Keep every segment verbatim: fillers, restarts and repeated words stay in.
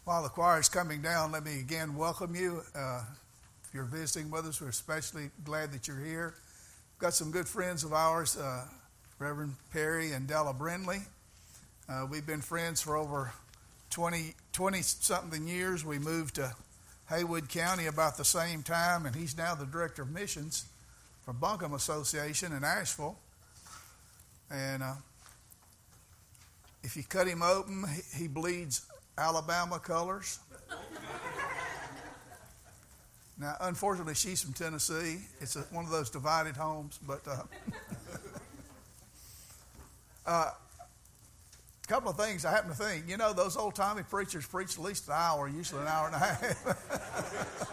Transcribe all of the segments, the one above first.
While the choir is coming down, let me again welcome you. Uh, if you're visiting with us, we're especially glad that you're here. We've got some good friends of ours, uh, Reverend Perry and Della Brindley. Uh, we've been friends for over twenty, twenty-something years. We moved to Haywood County about the same time, and he's now the Director of Missions for Buncombe Association in Asheville. And uh, if you cut him open, he, he bleeds Alabama colors. Now, unfortunately, she's from Tennessee. It's a, one of those divided homes. But uh, uh, a couple of things I happen to think. You know, those old-timey preachers preach at least an hour, usually an hour and a half.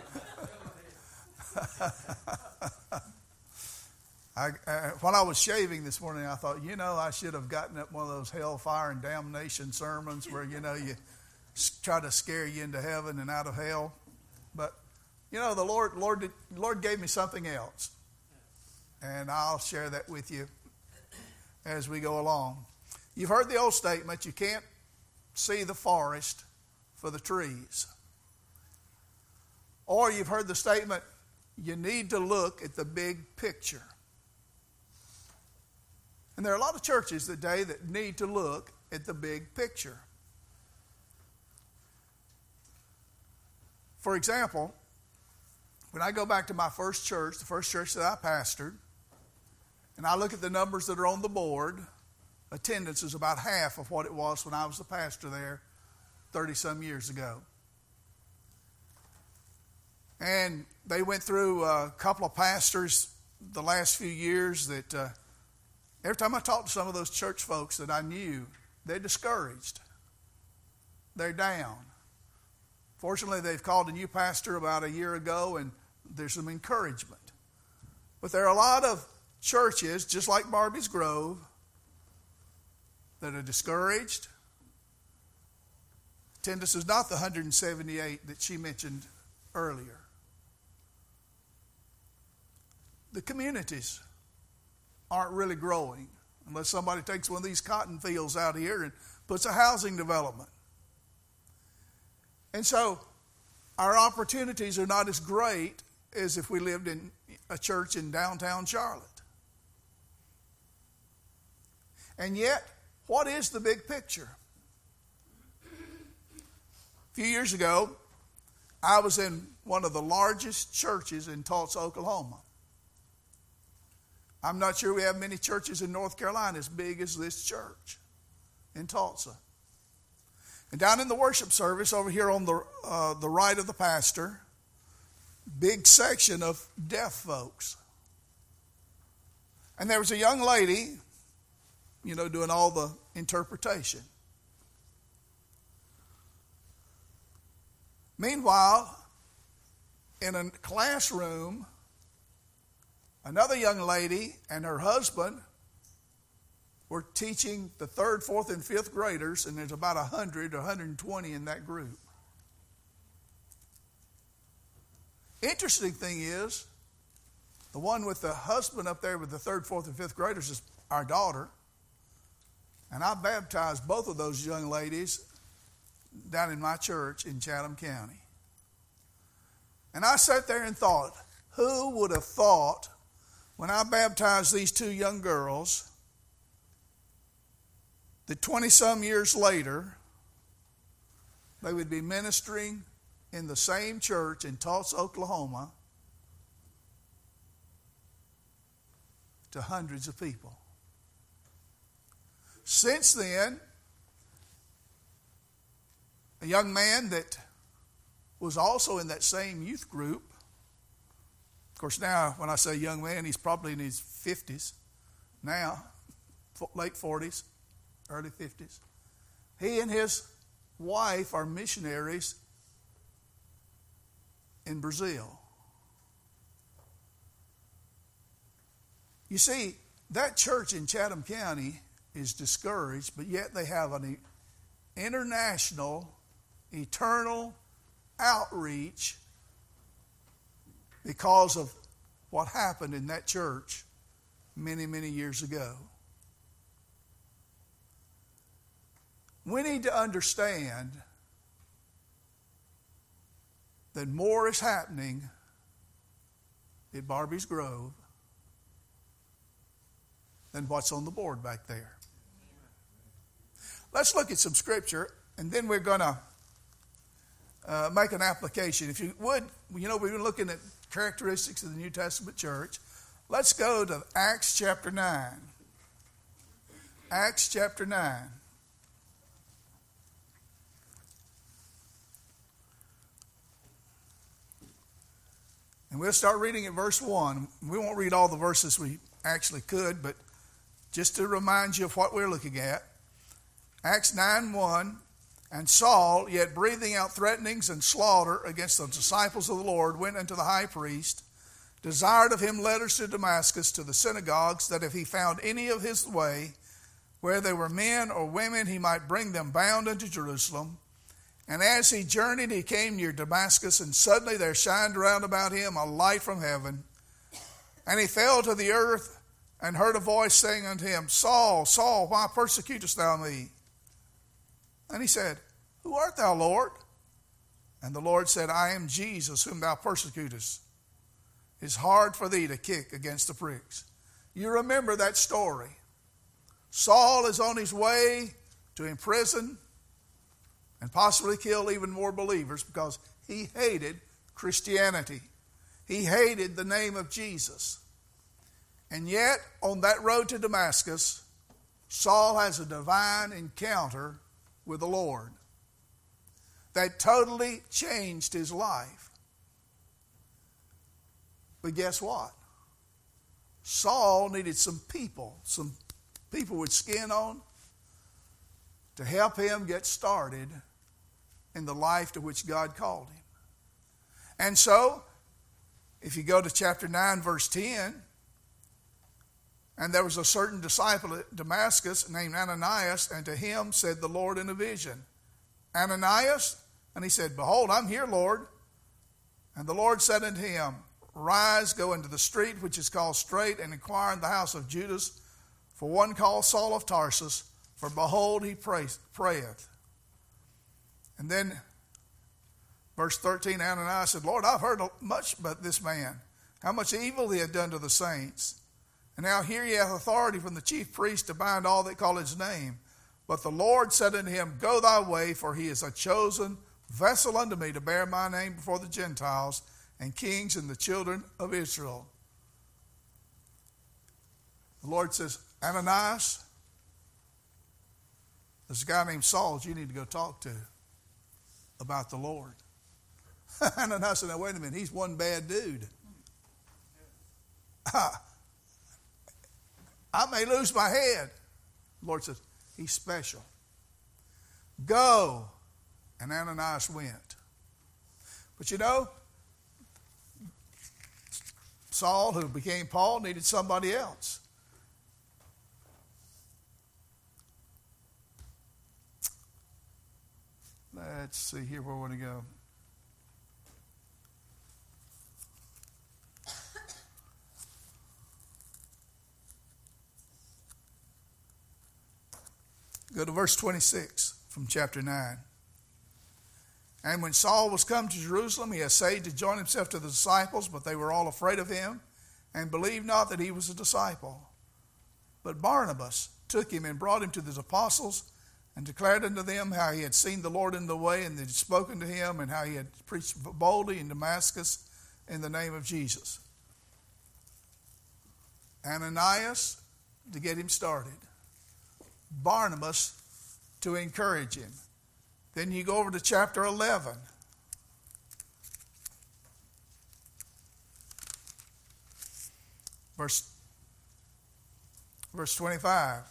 I, uh, when I was shaving this morning, I thought, you know, I should have gotten up one of those hellfire and damnation sermons where, you know, you try to scare you into heaven and out of hell. But, you know, the Lord, Lord, did, Lord gave me something else. And I'll share that with you as we go along. You've heard the old statement, you can't see the forest for the trees. Or you've heard the statement, you need to look at the big picture. And there are a lot of churches today that need to look at the big picture. For example, when I go back to my first church, the first church that I pastored, and I look at the numbers that are on the board, attendance is about half of what it was when I was the pastor there thirty-some years ago. And they went through a couple of pastors the last few years that uh, every time I talked to some of those church folks that I knew, they're discouraged. They're down. Fortunately, they've called a new pastor about a year ago, and there's some encouragement. But there are a lot of churches, just like Barbie's Grove, that are discouraged. Attendance is not the one hundred seventy-eight that she mentioned earlier. The communities aren't really growing unless somebody takes one of these cotton fields out here and puts a housing development. And so our opportunities are not as great as if we lived in a church in downtown Charlotte. And yet, what is the big picture? A few years ago, I was in one of the largest churches in Tulsa, Oklahoma. I'm not sure we have many churches in North Carolina as big as this church in Tulsa. And down in the worship service over here on the uh, the right of the pastor, big section of deaf folks. And there was a young lady, you know, doing all the interpretation. Meanwhile, in a classroom, another young lady and her husband were teaching the third, fourth, and fifth graders, and there's about one hundred or one hundred twenty in that group. Interesting thing is, the one with the husband up there with the third, fourth, and fifth graders is our daughter. And I baptized both of those young ladies down in my church in Chatham County. And I sat there and thought, who would have thought when I baptized these two young girls that twenty-some years later they would be ministering in the same church in Tulsa, Oklahoma to hundreds of people. Since then, a young man that was also in that same youth group, of course now when I say young man, he's probably in his fifties now, late forties, early fifties. He and his wife are missionaries in Brazil. You see, that church in Chatham County is discouraged, but yet they have an international, eternal outreach because of what happened in that church many, many years ago. We need to understand that more is happening at Barbie's Grove than what's on the board back there. Let's look at some scripture, and then we're going to uh, make an application. If you would, you know, we've been looking at characteristics of the New Testament church. Let's go to Acts chapter nine. Acts chapter nine. And we'll start reading at verse one. We won't read all the verses we actually could, but just to remind you of what we're looking at. Acts nine one, and Saul, yet breathing out threatenings and slaughter against the disciples of the Lord, went unto the high priest, desired of him letters to Damascus to the synagogues, that if he found any of his way, where there were men or women, he might bring them bound unto Jerusalem. And as he journeyed, he came near Damascus, and suddenly there shined round about him a light from heaven. And he fell to the earth, and heard a voice saying unto him, Saul, Saul, why persecutest thou me? And he said, Who art thou, Lord? And the Lord said, I am Jesus, whom thou persecutest. It is hard for thee to kick against the pricks. You remember that story. Saul is on his way to imprison and possibly kill even more believers because he hated Christianity. He hated the name of Jesus. And yet, on that road to Damascus, Saul has a divine encounter with the Lord that totally changed his life. But guess what? Saul needed some people, some people with skin on, to help him get started in the life to which God called him. And so, if you go to chapter nine, verse ten, and there was a certain disciple at Damascus named Ananias, and to him said the Lord in a vision, Ananias? And he said, Behold, I'm here, Lord. And the Lord said unto him, Rise, go into the street which is called Straight, and inquire in the house of Judas for one called Saul of Tarsus, for behold, he prayeth. And then, verse thirteen, Ananias said, Lord, I've heard much about this man, how much evil he had done to the saints. And now here he hath authority from the chief priest to bind all that call his name. But the Lord said unto him, Go thy way, for he is a chosen vessel unto me to bear my name before the Gentiles and kings and the children of Israel. The Lord says, Ananias, there's a guy named Saul that you need to go talk to about the Lord. Ananias said, now wait a minute, he's one bad dude. I may lose my head. The Lord says, he's special. Go. And Ananias went. But you know, Saul, who became Paul, needed somebody else. Let's see here where we want to go. Go to verse twenty-six from chapter nine. And when Saul was come to Jerusalem, he essayed to join himself to the disciples, but they were all afraid of him, and believed not that he was a disciple. But Barnabas took him and brought him to the apostles, and declared unto them how he had seen the Lord in the way, and that he had spoken to him, and how he had preached boldly in Damascus in the name of Jesus. Ananias to get him started. Barnabas to encourage him. Then you go over to chapter eleven. Verse, verse twenty-five.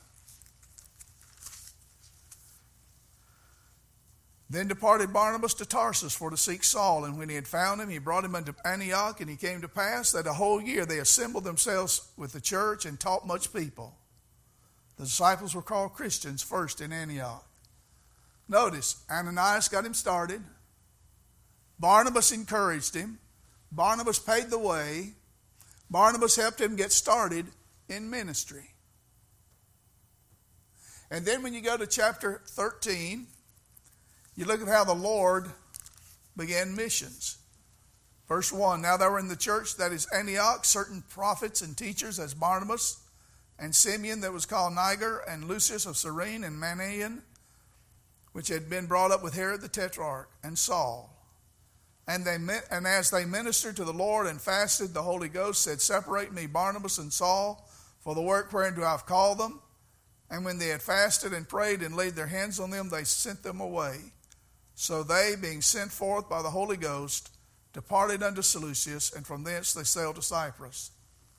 Then departed Barnabas to Tarsus for to seek Saul, and when he had found him, he brought him unto Antioch, and it came to pass that a whole year they assembled themselves with the church and taught much people. The disciples were called Christians first in Antioch. Notice, Ananias got him started. Barnabas encouraged him. Barnabas paid the way. Barnabas helped him get started in ministry. And then when you go to chapter thirteen, you look at how the Lord began missions. Verse one, now there were in the church that is Antioch certain prophets and teachers as Barnabas and Simeon that was called Niger and Lucius of Cyrene and Manaen, which had been brought up with Herod the Tetrarch and Saul. And they and as they ministered to the Lord and fasted, the Holy Ghost said, separate me Barnabas and Saul for the work whereunto I have called them. And when they had fasted and prayed and laid their hands on them, they sent them away. So they, being sent forth by the Holy Ghost, departed unto Seleucus, and from thence they sailed to Cyprus.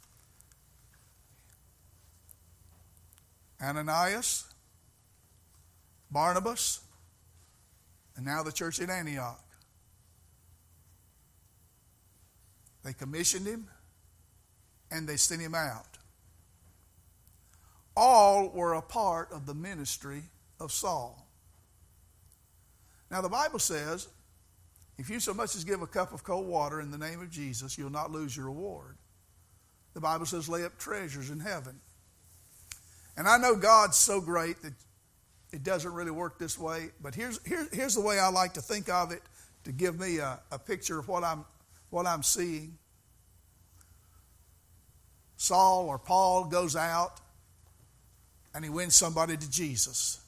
Ananias, Barnabas, and now the church at Antioch. They commissioned him and they sent him out. All were a part of the ministry of Saul. Now the Bible says, if you so much as give a cup of cold water in the name of Jesus, you'll not lose your reward. The Bible says, lay up treasures in heaven. And I know God's so great that it doesn't really work this way, but here's, here, here's the way I like to think of it to give me a, a picture of what I'm what I'm seeing. Saul or Paul goes out and he wins somebody to Jesus.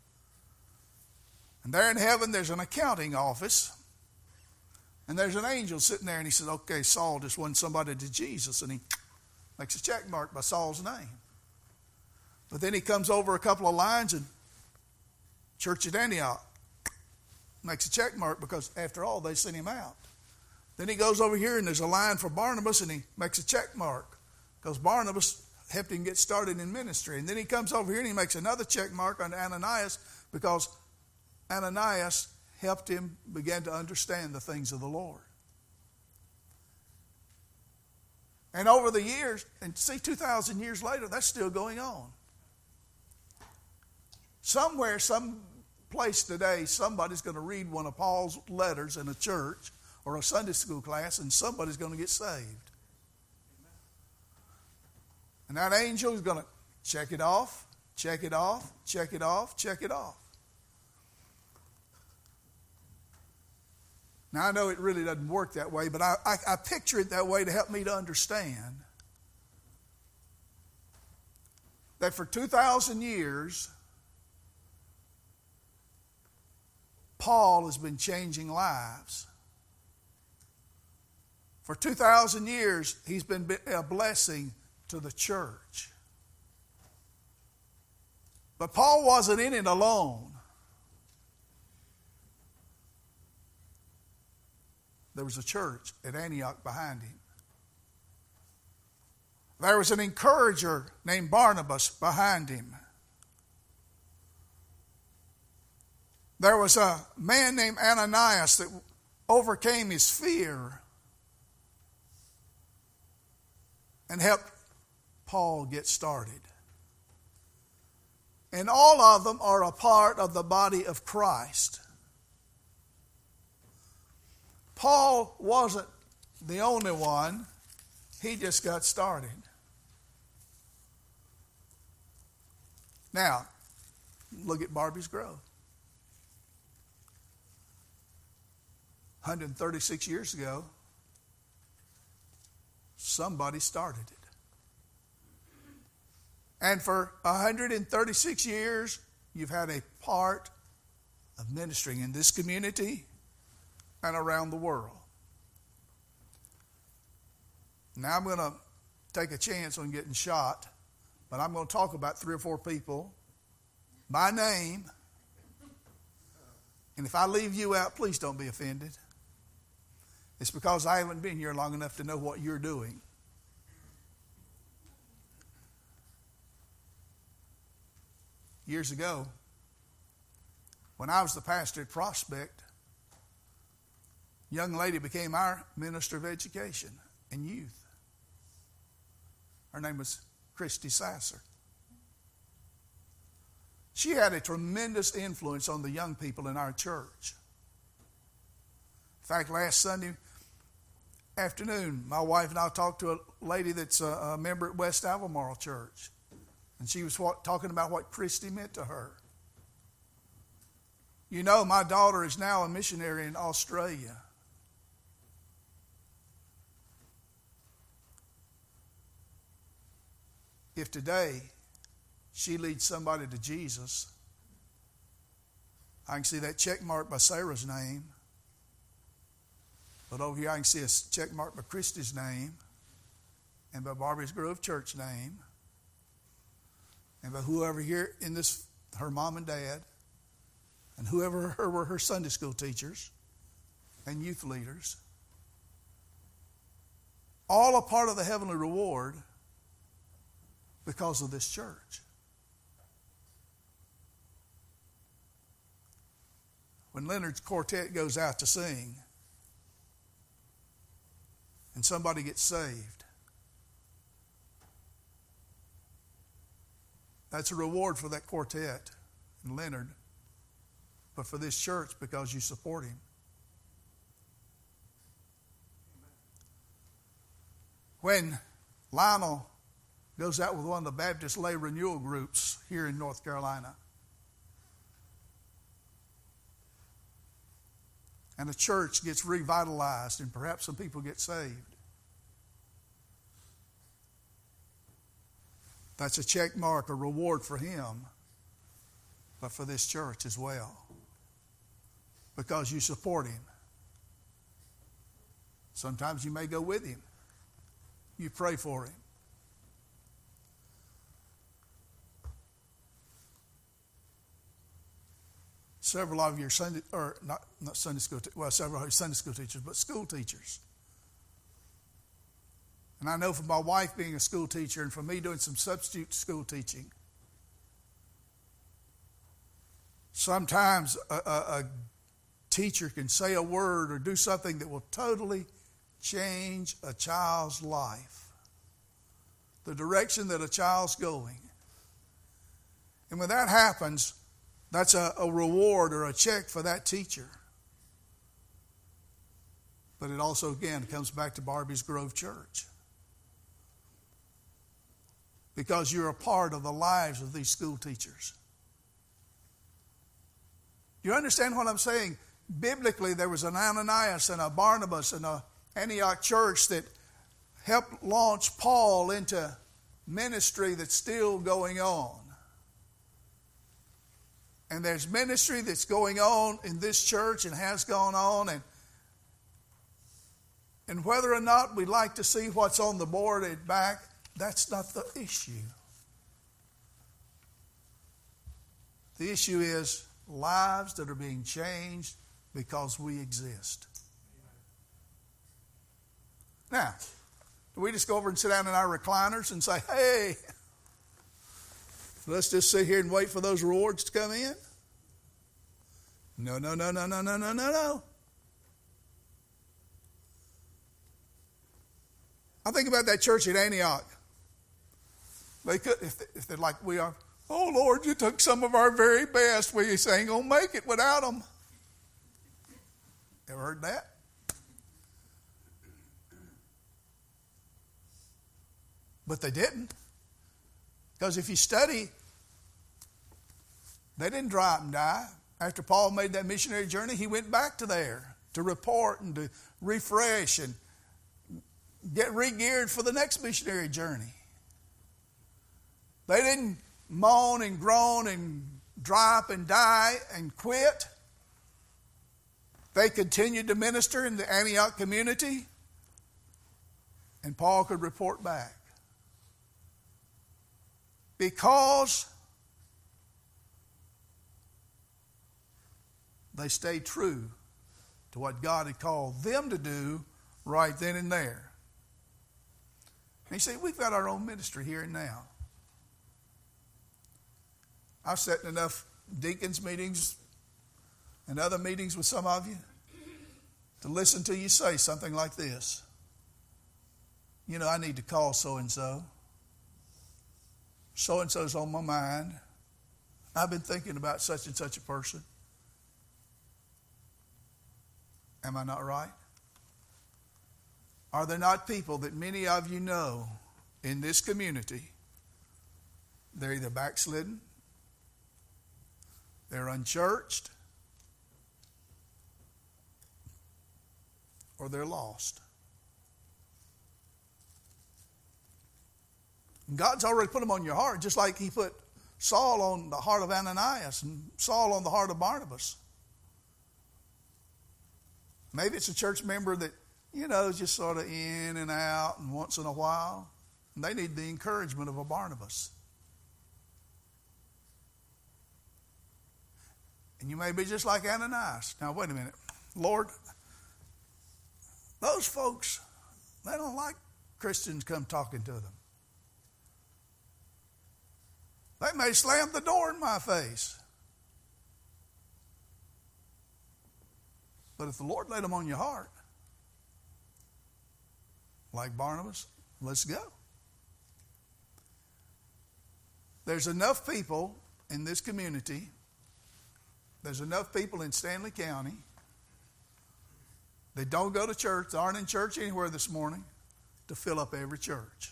And there in heaven there's an accounting office and there's an angel sitting there and he says, okay, Saul just won somebody to Jesus, and he makes a check mark by Saul's name. But then he comes over a couple of lines and church at Antioch makes a check mark because after all they sent him out. Then he goes over here and there's a line for Barnabas and he makes a check mark because Barnabas helped him get started in ministry. And then he comes over here and he makes another check mark on Ananias because Ananias helped him begin to understand the things of the Lord. And over the years, and see, two thousand years later, that's still going on. Somewhere, some place today, somebody's going to read one of Paul's letters in a church or a Sunday school class, and somebody's going to get saved. And that angel is going to check it off, check it off, check it off, check it off. Now, I know it really doesn't work that way, but I, I, I picture it that way to help me to understand that for two thousand years, Paul has been changing lives. For two thousand years, he's been a blessing to the church. But Paul wasn't in it alone. There was a church at Antioch behind him. There was an encourager named Barnabas behind him. There was a man named Ananias that overcame his fear and helped Paul get started. And all of them are a part of the body of Christ. Paul wasn't the only one. He just got started. Now, look at Barbie's Grove. one hundred thirty-six years ago, somebody started it. And for one hundred thirty-six years, you've had a part of ministering in this community and around the world. Now I'm going to take a chance on getting shot, but I'm going to talk about three or four people by name. And if I leave you out, please don't be offended. It's because I haven't been here long enough to know what you're doing. Years ago, when I was the pastor at Prospect, a young lady became our minister of education and youth. Her name was Christy Sasser. She had a tremendous influence on the young people in our church. In fact, last Sunday afternoon, my wife and I talked to a lady that's a, a member at West Albemarle Church. And she was what, talking about what Christy meant to her. You know, my daughter is now a missionary in Australia. if today she leads somebody to Jesus, I can see that check mark by Sarah's name. But over here I can see a check mark by Christy's name and by Barbie's Grove Church name and by whoever here in this, her mom and dad, and whoever her were her Sunday school teachers and youth leaders. All a part of the heavenly reward because of this church. When Leonard's quartet goes out to sing and somebody gets saved, that's a reward for that quartet and Leonard, but for this church because you support him. When Lionel goes out with one of the Baptist lay renewal groups here in North Carolina, and the church gets revitalized and perhaps some people get saved, that's a check mark, a reward for him, but for this church as well, because you support him. Sometimes you may go with him. You pray for him. Several of your Sunday, or not, not Sunday school, well, several of your Sunday school teachers, but school teachers. And I know from my wife being a school teacher and from me doing some substitute school teaching, sometimes a, a, a teacher can say a word or do something that will totally change a child's life, the direction that a child's going. And when that happens, that's a, a reward or a check for that teacher. But it also, again, comes back to Barbie's Grove Church, because you're a part of the lives of these school teachers. You understand what I'm saying? Biblically, there was an Ananias and a Barnabas and a Antioch church that helped launch Paul into ministry that's still going on. And there's ministry that's going on in this church and has gone on. And, and whether or not we like to see what's on the board at back, that's not the issue. The issue is lives that are being changed because we exist. Now, do we just go over and sit down in our recliners and say, hey, let's just sit here and wait for those rewards to come in? No, no, no, no, no, no, no, no, no. I think about that church at Antioch. They could, if, they, if they're like we are, oh, Lord, you took some of our very best. We ain't going to make it without them. Ever heard that? But they didn't. Because if you study, they didn't dry up and die. After Paul made that missionary journey, he went back to there to report and to refresh and get re-geared for the next missionary journey. They didn't moan and groan and dry up and die and quit. They continued to minister in the Antioch community, and Paul could report back. Because they stayed true to what God had called them to do right then and there. And you see, we've got our own ministry here and now. I've sat in enough deacons meetings and other meetings with some of you to listen to you say something like this. You know, I need to call so-and-so. So-and-so's on my mind. I've been thinking about such and such a person. Am I not right? Are there not people that many of you know in this community? They're either backslidden, they're unchurched, or they're lost. God's already put them on your heart, just like he put Saul on the heart of Ananias and Saul on the heart of Barnabas. Maybe it's a church member that, you know, is just sort of in and out and once in a while. And they need the encouragement of a Barnabas. And you may be just like Ananias. Now, wait a minute. Lord, those folks, they don't like Christians come talking to them. They may slam the door in my face. But if the Lord laid them on your heart, like Barnabas, let's go. There's enough people in this community, there's enough people in Stanley County that don't go to church, aren't in church anywhere this morning, to fill up every church.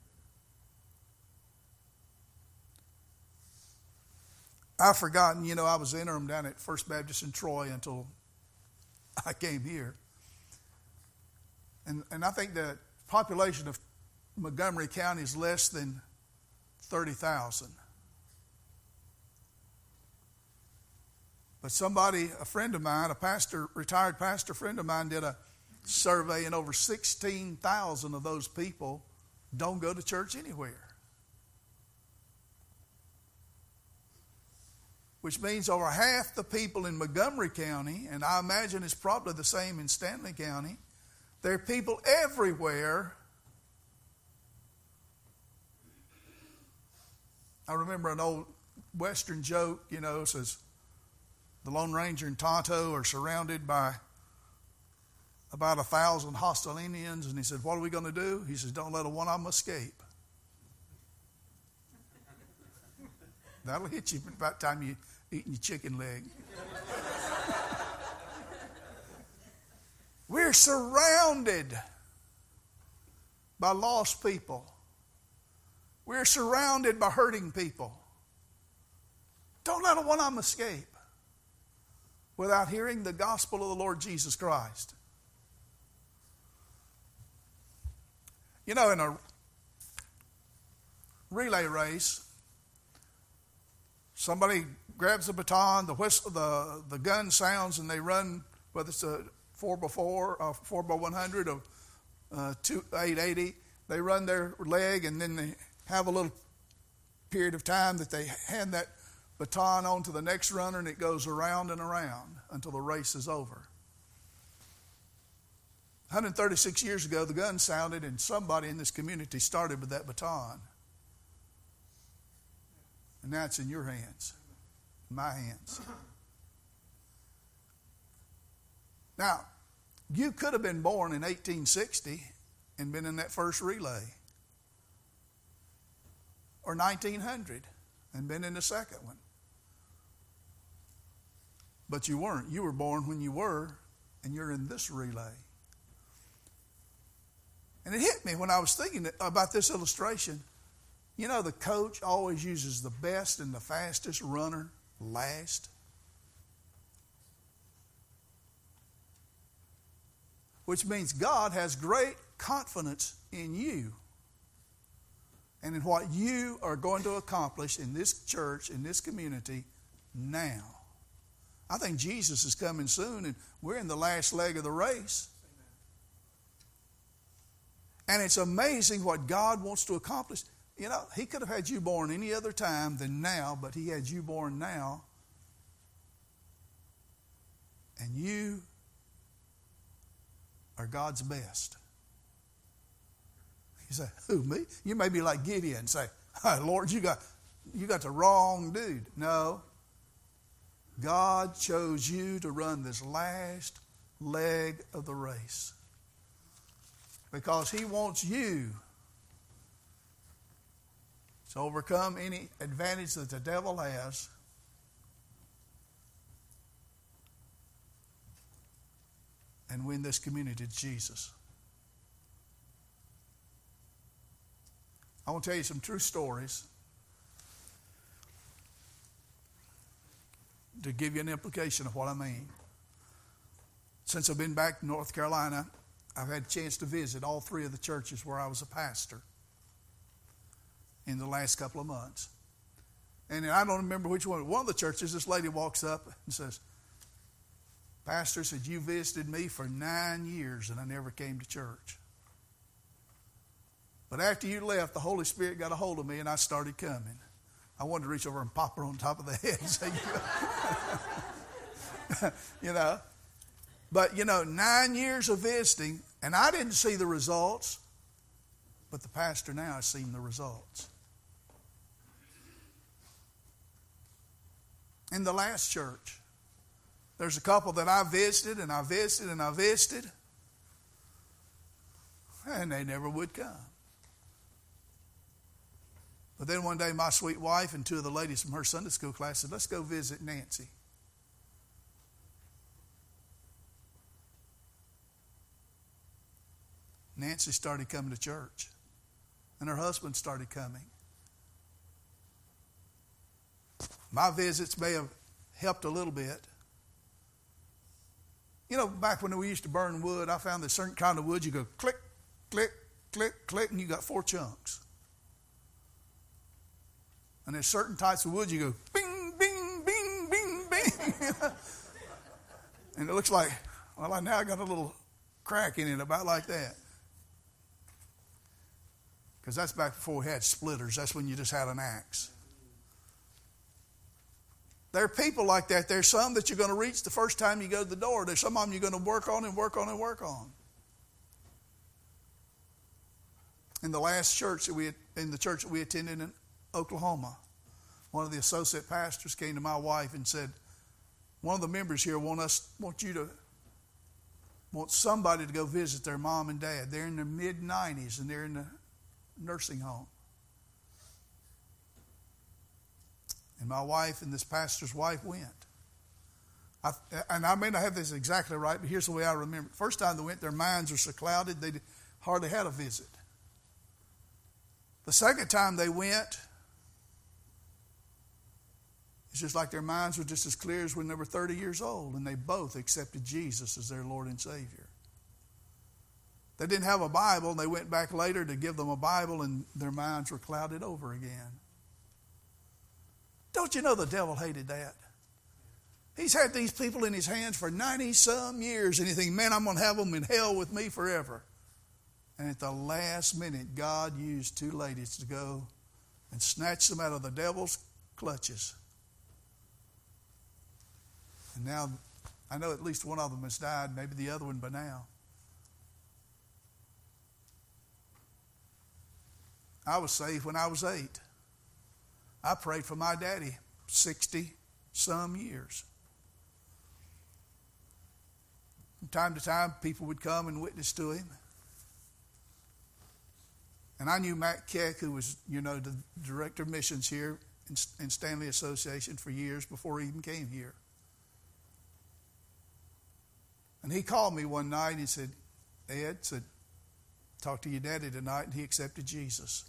I've forgotten, you know, I was interim down at First Baptist in Troy until I came here. And, and I think the population of Montgomery County is less than thirty thousand. But somebody, a friend of mine, a pastor, retired pastor friend of mine, did a survey, and over sixteen thousand of those people don't go to church anywhere. Which means over half the people in Montgomery County, and I imagine it's probably the same in Stanley County, there are people everywhere. I remember an old Western joke, you know, says the Lone Ranger and Tonto are surrounded by about a thousand hostile Indians, and he said, what are we going to do? He says, don't let a one of them escape. That'll hit you about the time you eating your chicken leg. We're surrounded by lost people. We're surrounded by hurting people. Don't let a one of them escape without hearing the gospel of the Lord Jesus Christ. You know, in a relay race, somebody grabs the baton, the whistle, the, the gun sounds, and they run, whether it's a four by four, or four by one hundred, or uh, two, eight eighty. They run their leg, and then they have a little period of time that they hand that baton on to the next runner, and it goes around and around until the race is over. one hundred thirty-six years ago, the gun sounded, and somebody in this community started with that baton. And now it's in your hands, my hands. Now, you could have been born in eighteen sixty and been in that first relay. Or nineteen hundred and been in the second one. But you weren't. You were born when you were, and you're in this relay. And it hit me when I was thinking about this illustration. You know, the coach always uses the best and the fastest runner last. Which means God has great confidence in you and in what you are going to accomplish in this church, in this community now. I think Jesus is coming soon, and we're in the last leg of the race. And it's amazing what God wants to accomplish. You know, He could have had you born any other time than now, but He had you born now. And you are God's best. You say, who, me? You may be like Gideon and say, oh, Lord, you got, you got the wrong dude. No. God chose you to run this last leg of the race. Because He wants you to overcome any advantage that the devil has. And win this community to Jesus. I want to tell you some true stories to give you an implication of what I mean. Since I've been back in North Carolina, I've had a chance to visit all three of the churches where I was a pastor. in the last couple of months. And I don't remember which one. One of the churches, this lady walks up and says, Pastor said, you visited me for nine years and I never came to church. But after you left, the Holy Spirit got a hold of me and I started coming. I wanted to reach over and pop her on top of the head and say, you know. But, you know, nine years of visiting, and I didn't see the results, but the pastor now has seen the results. In the last church, there's a couple that I visited and I visited and I visited, and they never would come. But then one day my sweet wife and two of the ladies from her Sunday school class said, let's go visit Nancy. Nancy started coming to church, and her husband started coming. My visits may have helped a little bit. You know, back when we used to burn wood, I found that certain kind of wood, you go click, click, click, click, and you got four chunks. And there's certain types of wood, you go bing, bing, bing, bing, bing. And it looks like, well, I now got a little crack in it about like that. Because that's back before we had splitters. That's when you just had an axe. There are people like that. There's some that you're going to reach the first time you go to the door. There's some of them you're going to work on and work on and work on. In the last church that we had, in the church that we attended in Oklahoma, one of the associate pastors came to my wife and said, one of the members here want us want you to want somebody to go visit their mom and dad. They're in their mid nineties and they're in the nursing home. And my wife and this pastor's wife went. I, and I may not have this exactly right, but here's the way I remember. First time they went, their minds were so clouded they hardly had a visit. The second time they went, it's just like their minds were just as clear as when they were thirty years old, and they both accepted Jesus as their Lord and Savior. They didn't have a Bible, and they went back later to give them a Bible, and their minds were clouded over again. Don't you know the devil hated that? He's had these people in his hands for ninety-some years, and he thinks, man, I'm going to have them in hell with me forever. And at the last minute, God used two ladies to go and snatch them out of the devil's clutches. And now, I know at least one of them has died, maybe the other one by now. I was saved when I was eight. I prayed for my daddy sixty-some years. From time to time, people would come and witness to him. And I knew Matt Keck, who was, you know, the director of missions here in, in Stanley Association for years before he even came here. And he called me one night and he said, Ed, said, talk to your daddy tonight, and he accepted Jesus.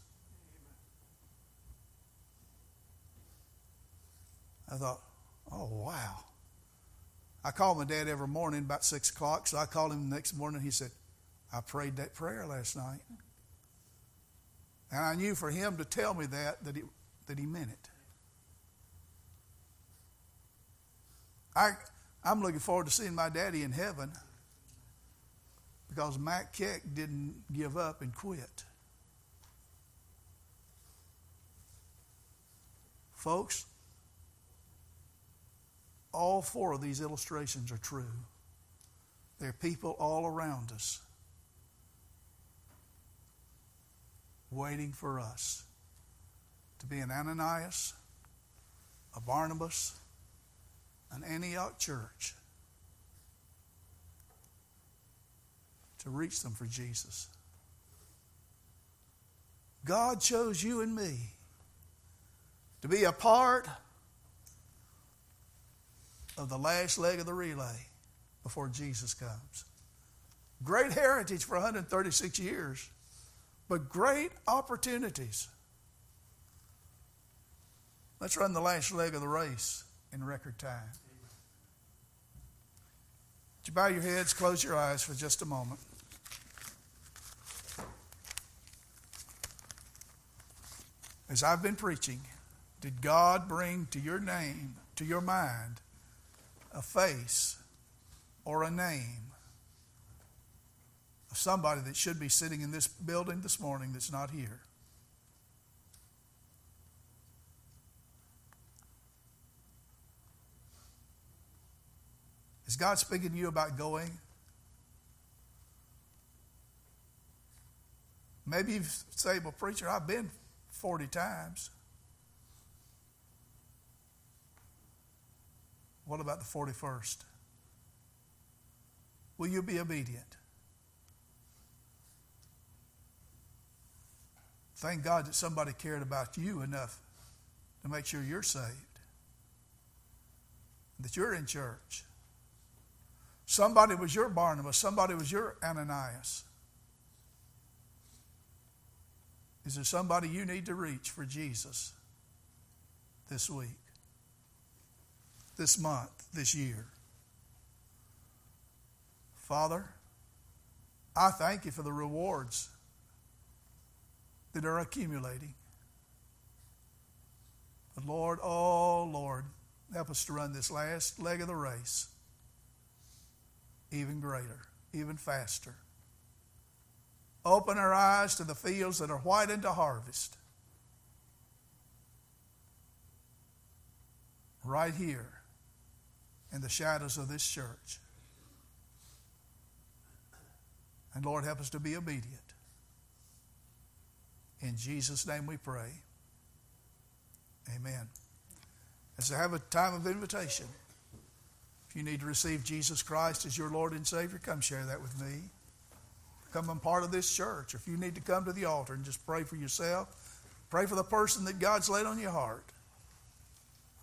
I thought, oh, wow. I called my dad every morning about six o'clock, so I called him the next morning. He said, I prayed that prayer last night. And I knew for him to tell me that, that he, that he meant it. I, I'm looking forward to seeing my daddy in heaven because Matt Keck didn't give up and quit. Folks, all four of these illustrations are true. There are people all around us waiting for us to be an Ananias, a Barnabas, an Antioch church to reach them for Jesus. God chose you and me to be a part of the last leg of the relay before Jesus comes. Great heritage for one hundred thirty-six years, but great opportunities. Let's run the last leg of the race in record time. Would you bow your heads, close your eyes for just a moment. as I've been preaching, did God bring to your name, to your mind, a face or a name of somebody that should be sitting in this building this morning that's not here? Is God speaking to you about going? Maybe you say, well, preacher, I've been forty times. What about the forty-first? Will you be obedient? Thank God that somebody cared about you enough to make sure you're saved, that you're in church. Somebody was your Barnabas. Somebody was your Ananias. Is there somebody you need to reach for Jesus this week, this month, this year? Father, I thank you for the rewards that are accumulating. But Lord, oh Lord, help us to run this last leg of the race even greater, even faster. Open our eyes to the fields that are white unto harvest. Right here in the shadows of this church. And Lord, help us to be obedient. In Jesus' name we pray. Amen. As I have a time of invitation, if you need to receive Jesus Christ as your Lord and Savior, come share that with me. Come and part of this church. If you need to come to the altar and just pray for yourself, pray for the person that God's laid on your heart.